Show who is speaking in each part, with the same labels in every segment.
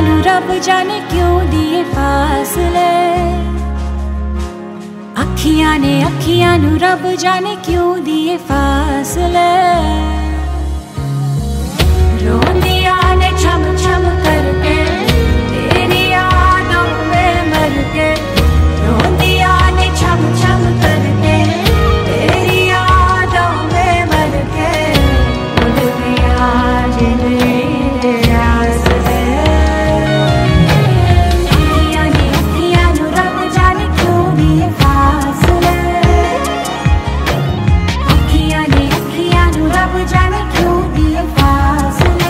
Speaker 1: नू रब जाने क्यों दिए फासले। अखियां नू रब जाने क्यों दिए फासले। रोंदिया ने छम छम करके तेरी यादों में मर के। रोंदिया ने छम छम करके तेरी यादों में मर के। भूल गया जिंदगी रास है। अखियां नू रब जाने क्यों दिए फासले। अखियां नू रब जाने क्यों दिए फासले।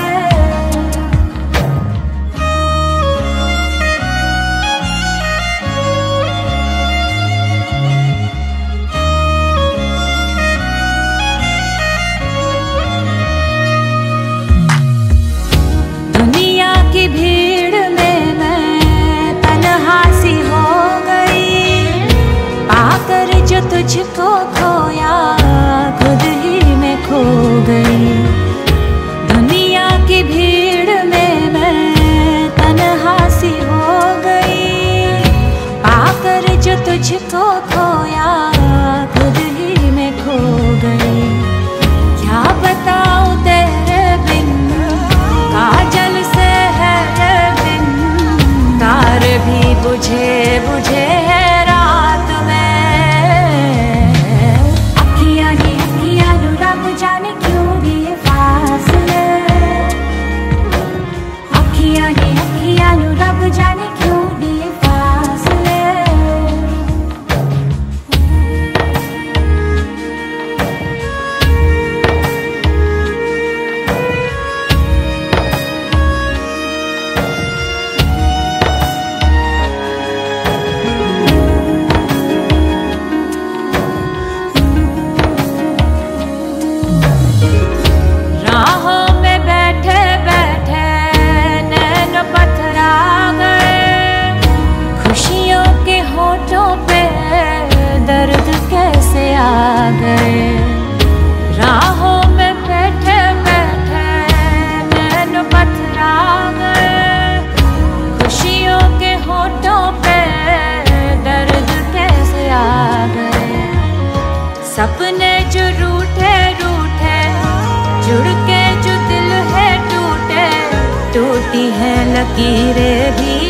Speaker 1: दुनिया की भीड़ में मैं तन्हा सी हो गई। पाकर जो तुझको खोया खुद ही में खो गई। दुनिया की भीड़ में मैं तन्हा सी हो गई। पाकर जो तुझको खोया खुद ही में खो गई। क्या बताऊं तेरे बिन काजल से है ये दिन। तारे भी बुझे बुझे है रात में। अखियां नू रब जाने क्यों दिए फासले। अखियां नू रब जाने क्यों दिए फासले। राहों में बैठे बैठे नैन पथरा गए। खुशियों के होठों पे दर्द कैसे आ गए। राहों में बैठे बैठे नैन पथरा गए। खुशियों के होठों पे दर्द कैसे आ गए। सपने जो रूठे रूठे जुड़ के जो दिल है टूटे। टूटी है लकीरें भी